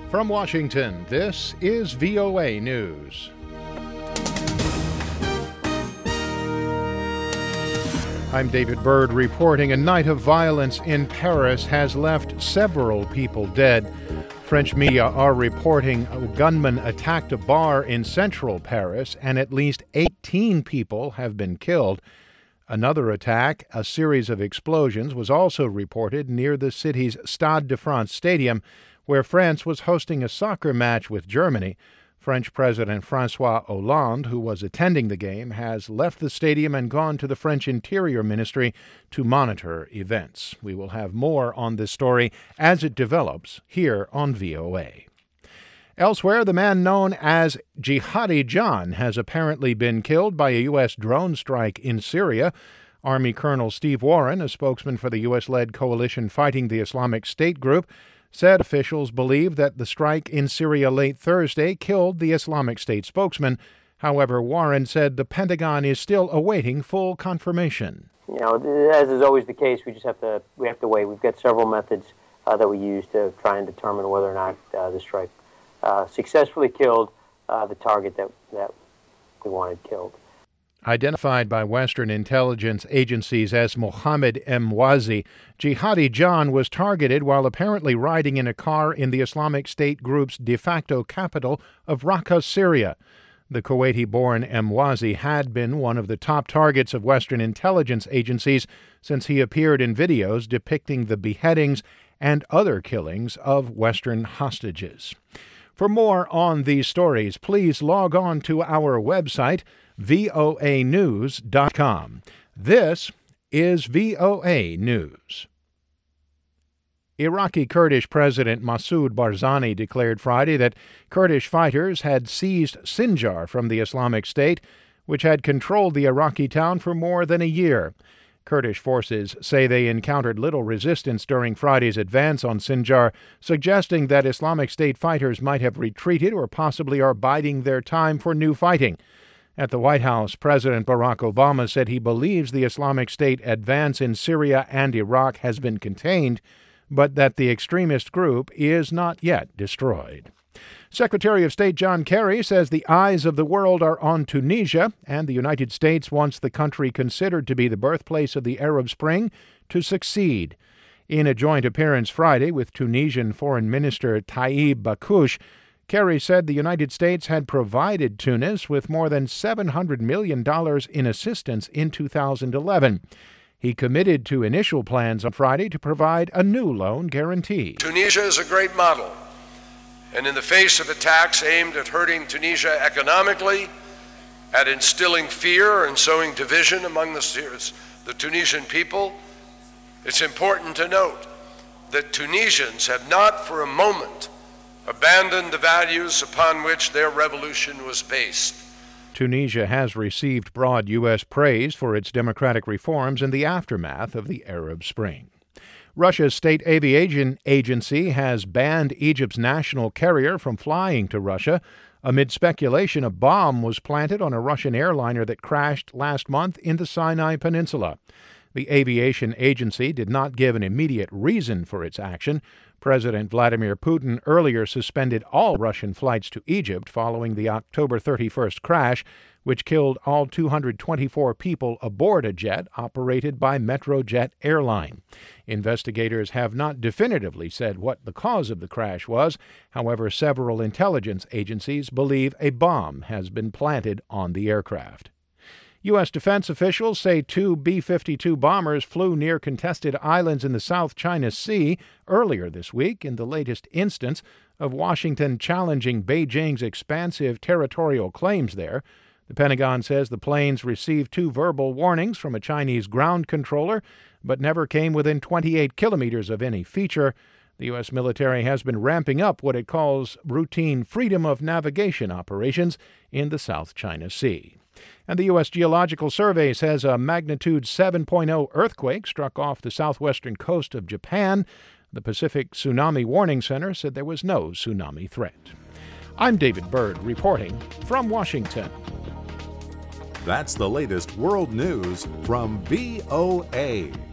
From Washington, this is VOA News. I'm David Byrd reporting. A night of violence in Paris has left several people dead. French media are reporting a gunman attacked a bar in central Paris and at least 18 people have been killed. Another attack, a series of explosions, was also reported near the city's Stade de France stadium, where France was hosting a soccer match with Germany. French President François Hollande, who was attending the game, has left the stadium and gone to the French Interior Ministry to monitor events. We will have more on this story as it develops here on VOA. Elsewhere, the man known as Jihadi John has apparently been killed by a U.S. drone strike in Syria. Army Colonel Steve Warren, a spokesman for the U.S.-led coalition fighting the Islamic State group, said officials believe that the strike in Syria late Thursday killed the Islamic State spokesman. However, Warren said the Pentagon is still awaiting full confirmation. You know, as is always the case, we have to wait. We've got several methods that we use to try and determine whether or not the strike successfully killed the target that we wanted killed. Identified by Western intelligence agencies as Mohammed Emwazi, Jihadi John was targeted while apparently riding in a car in the Islamic State group's de facto capital of Raqqa, Syria. The Kuwaiti-born Emwazi had been one of the top targets of Western intelligence agencies since he appeared in videos depicting the beheadings and other killings of Western hostages. For more on these stories, please log on to our website, voanews.com. This is VOA News. Iraqi Kurdish President Masoud Barzani declared Friday that Kurdish fighters had seized Sinjar from the Islamic State, which had controlled the Iraqi town for more than a year. Kurdish forces say they encountered little resistance during Friday's advance on Sinjar, suggesting that Islamic State fighters might have retreated or possibly are biding their time for new fighting. At the White House, President Barack Obama said he believes the Islamic State advance in Syria and Iraq has been contained, but that the extremist group is not yet destroyed. Secretary of State John Kerry says the eyes of the world are on Tunisia, and the United States wants the country considered to be the birthplace of the Arab Spring to succeed. In a joint appearance Friday with Tunisian Foreign Minister Taïb Bakouche, Kerry said the United States had provided Tunis with more than $700 million in assistance in 2011. He committed to initial plans on Friday to provide a new loan guarantee. Tunisia is a great model, and in the face of attacks aimed at hurting Tunisia economically, at instilling fear and sowing division among the Tunisian people, it's important to note that Tunisians have not for a moment abandoned the values upon which their revolution was based. Tunisia has received broad U.S. praise for its democratic reforms in the aftermath of the Arab Spring. Russia's state aviation agency has banned Egypt's national carrier from flying to Russia amid speculation a bomb was planted on a Russian airliner that crashed last month in the Sinai Peninsula. The aviation agency did not give an immediate reason for its action. President Vladimir Putin earlier suspended all Russian flights to Egypt following the October 31st crash, which killed all 224 people aboard a jet operated by Metrojet Airline. Investigators have not definitively said what the cause of the crash was. However, several intelligence agencies believe a bomb has been planted on the aircraft. U.S. defense officials say two B-52 bombers flew near contested islands in the South China Sea earlier this week in the latest instance of Washington challenging Beijing's expansive territorial claims there. The Pentagon says the planes received two verbal warnings from a Chinese ground controller, but never came within 28 kilometers of any feature. The U.S. military has been ramping up what it calls routine freedom of navigation operations in the South China Sea. And the U.S. Geological Survey says a magnitude 7.0 earthquake struck off the southwestern coast of Japan. The Pacific Tsunami Warning Center said there was no tsunami threat. I'm David Byrd reporting from Washington. That's the latest world news from VOA.